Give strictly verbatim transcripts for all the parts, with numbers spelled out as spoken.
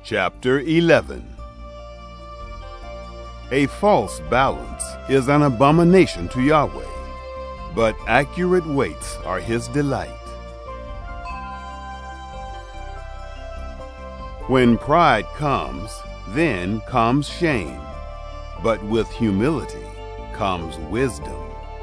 Chapter eleven. A false balance is an abomination to Yahweh, but accurate weights are his delight. When pride comes, then comes shame, but with humility comes wisdom.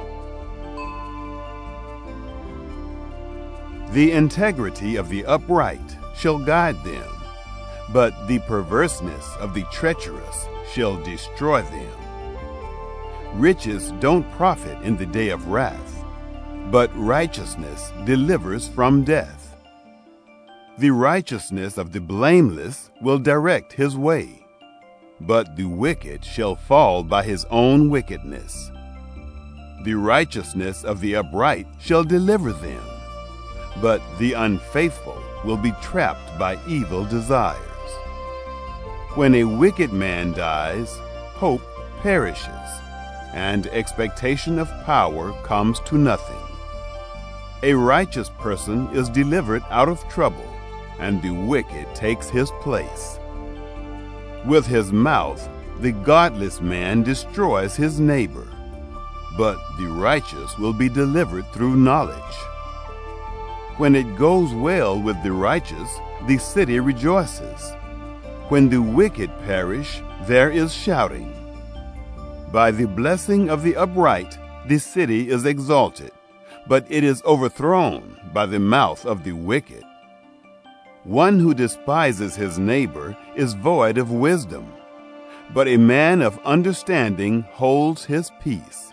The integrity of the upright shall guide them, but the perverseness of the treacherous shall destroy them. Riches don't profit in the day of wrath, but righteousness delivers from death. The righteousness of the blameless will direct his way, but the wicked shall fall by his own wickedness. The righteousness of the upright shall deliver them, but the unfaithful will be trapped by evil desires. When a wicked man dies, hope perishes, and expectation of power comes to nothing. A righteous person is delivered out of trouble, and the wicked takes his place. With his mouth, the godless man destroys his neighbor, but the righteous will be delivered through knowledge. When it goes well with the righteous, the city rejoices. When the wicked perish, there is shouting. By the blessing of the upright, the city is exalted, but it is overthrown by the mouth of the wicked. One who despises his neighbor is void of wisdom, but a man of understanding holds his peace.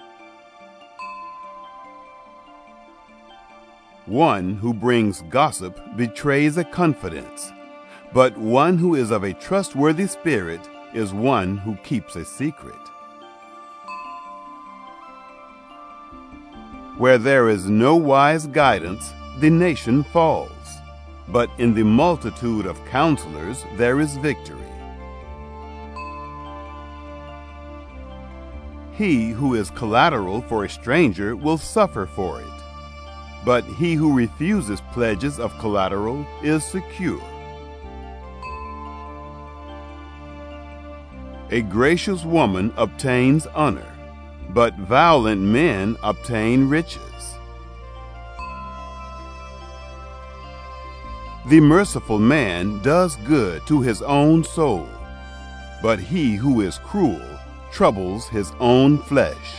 One who brings gossip betrays a confidence, but one who is of a trustworthy spirit is one who keeps a secret. Where there is no wise guidance, the nation falls, but in the multitude of counselors there is victory. He who is collateral for a stranger will suffer for it, but he who refuses pledges of collateral is secure. A gracious woman obtains honor, but violent men obtain riches. The merciful man does good to his own soul, but he who is cruel troubles his own flesh.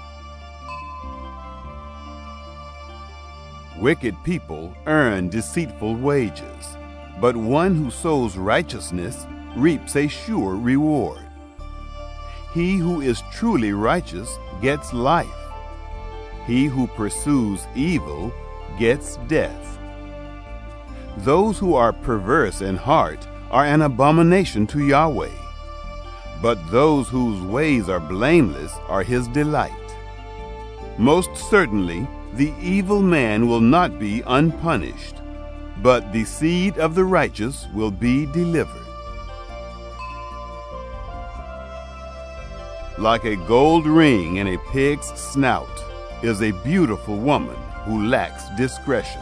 Wicked people earn deceitful wages, but one who sows righteousness reaps a sure reward. He who is truly righteous gets life. He who pursues evil gets death. Those who are perverse in heart are an abomination to Yahweh, but those whose ways are blameless are his delight. Most certainly, the evil man will not be unpunished, but the seed of the righteous will be delivered. Like a gold ring in a pig's snout is a beautiful woman who lacks discretion.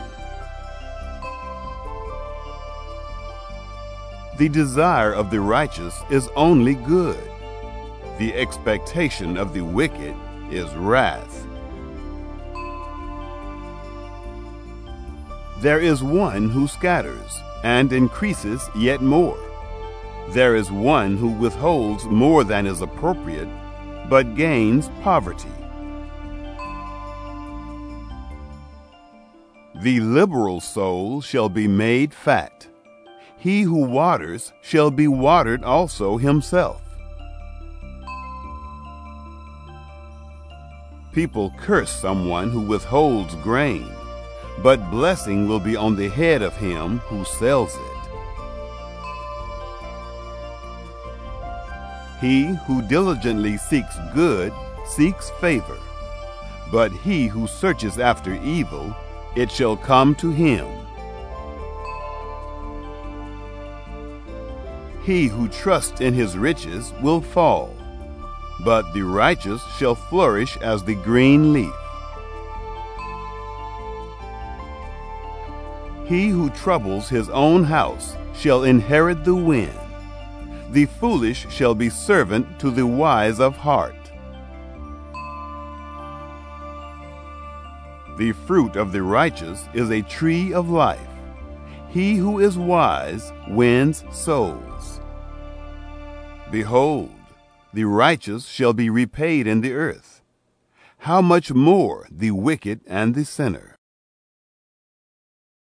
The desire of the righteous is only good. The expectation of the wicked is wrath. There is one who scatters and increases yet more. There is one who withholds more than is appropriate, but gains poverty. The liberal soul shall be made fat. He who waters shall be watered also himself. People curse someone who withholds grain, but blessing will be on the head of him who sells it. He who diligently seeks good seeks favor, but he who searches after evil, it shall come to him. He who trusts in his riches will fall, but the righteous shall flourish as the green leaf. He who troubles his own house shall inherit the wind, The foolish shall be servant to the wise of heart. The fruit of the righteous is a tree of life. He who is wise wins souls. Behold, the righteous shall be repaid in the earth. How much more the wicked and the sinner?